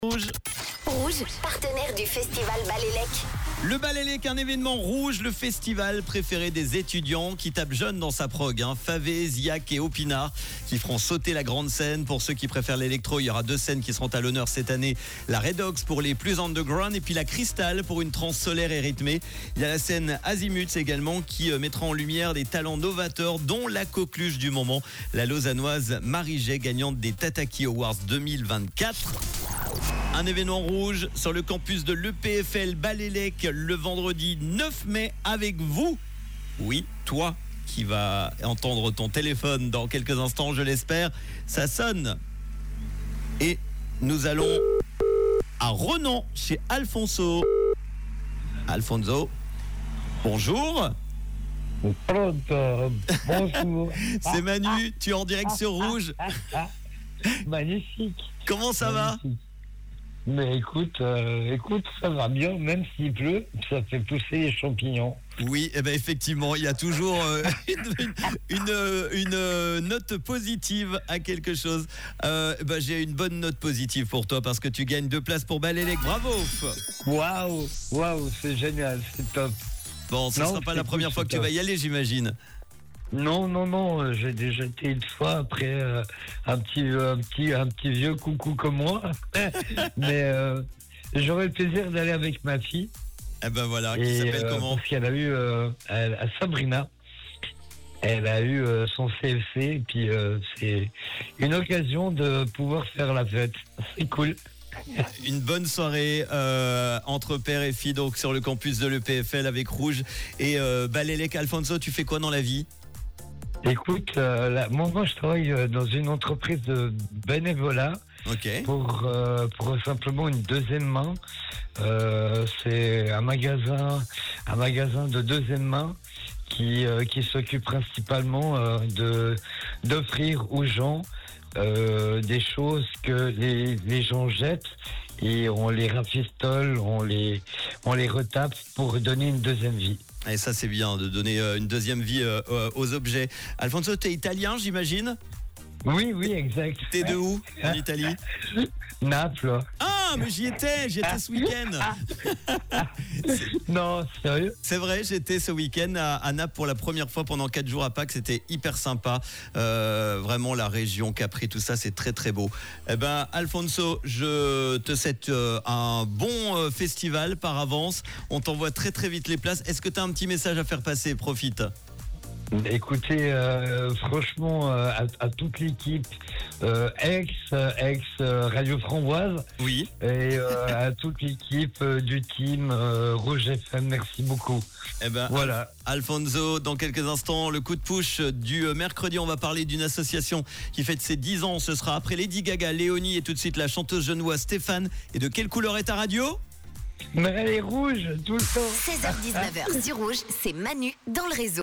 Rouge. Rouge, partenaire du festival Balélec. Le Balélec, un événement rouge, le festival préféré des étudiants qui tapent jeune dans sa prog. Favé, Ziak et Opinard qui feront sauter la grande scène. Pour ceux qui préfèrent l'électro, il y aura deux scènes qui seront à l'honneur cette année. La Redox pour les plus underground et puis la Cristal pour une trance solaire et rythmée. Il y a la scène Azimuth également qui mettra en lumière des talents novateurs dont la coqueluche du moment, la lausannoise Marie Jay, gagnante des Tataki Awards 2024. Un événement rouge sur le campus de l'EPFL Balélec le vendredi 9 mai avec vous. Oui, toi qui vas entendre ton téléphone dans quelques instants, je l'espère. Ça sonne. Et nous allons à Renan chez Alfonso. Alfonso, bonjour. Pronto, bonjour. C'est Manu, tu es en direct sur Rouge. Magnifique. Comment ça va ? Mais écoute, ça va bien, même s'il pleut, ça fait pousser les champignons. Oui, eh ben effectivement, il y a toujours une note positive à quelque chose. J'ai une bonne note positive pour toi parce que tu gagnes 2 places pour Balélec. Bravo. Waouh, c'est génial, c'est top. Bon, ce ne sera pas la première fois que tu vas y aller, j'imagine. Non, j'ai déjà été une fois après un petit vieux coucou comme moi. Mais j'aurai le plaisir d'aller avec ma fille. Eh ben voilà, qui s'appelle comment ? Parce qu'elle a eu à Sabrina. Elle a eu son CFC et puis c'est une occasion de pouvoir faire la fête. C'est cool. Une bonne soirée entre père et fille donc sur le campus de l'EPFL avec Rouge et Balélec. Alfonso, tu fais quoi dans la vie ? Écoute, moi je travaille dans une entreprise de bénévolat. Ok. Pour simplement une deuxième main. C'est un magasin de deuxième main qui s'occupe principalement d'offrir aux gens des choses que les gens jettent et on les rafistole, on les retape pour donner une deuxième vie. Et ça c'est bien de donner une deuxième vie aux objets. Alfonso, t'es italien, j'imagine ? Oui, exact. T'es de où en Italie ? Naples. Ah, mais j'y étais ce week-end. Non, sérieux ? C'est vrai, j'étais ce week-end à Naples pour la première fois pendant 4 jours à Pâques. C'était hyper sympa. Vraiment, la région, Capri, tout ça, c'est très très beau. Eh ben, Alfonso, je te souhaite un bon festival par avance. On t'envoie très très vite les places. Est-ce que tu as un petit message à faire passer ? Profite. Écoutez, franchement, à toute l'équipe, ex Radio Framboise, oui, et à toute l'équipe du team Rouge FM, merci beaucoup. Eh ben, voilà. Alfonso, dans quelques instants, le coup de push du mercredi, on va parler d'une association qui fête ses 10 ans. Ce sera après Lady Gaga, Léonie et tout de suite la chanteuse genevoise Stéphane. Et de quelle couleur est ta radio ? Mais elle est rouge tout le temps. 16h-19h sur Rouge, c'est Manu dans le réseau.